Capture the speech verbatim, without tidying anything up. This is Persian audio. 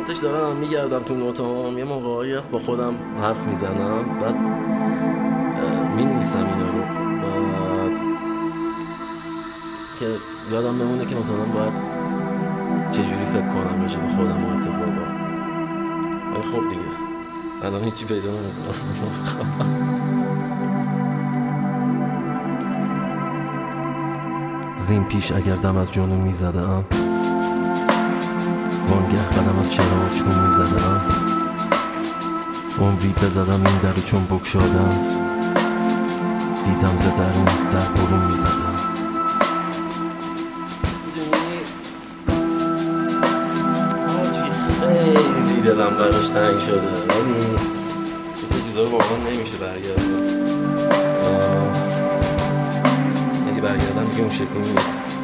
راستش دارم میگردم تو نوتام، یه موقعی هست با خودم حرف میزنم، بعد مینویسم اینا رو، بعد که یادم بمونه که مثلا باید چجوری فکر کنم راجع به خودم و اتفاقا. ولی خب دیگه الان هیچی پیدا نمیکنم. زین پیش اگر دم از جنون میزدم، وانگه قدم از چرا چون میزدم، عمری بزدم این در چون بگشادند، دیدم ز درون در برون میزدم. خیلی دلم براش تنگ شده، ولی مثل چیزا رو واقعا نمیشه برگردم. اگه برگردم دیگه اون شکلی نیست.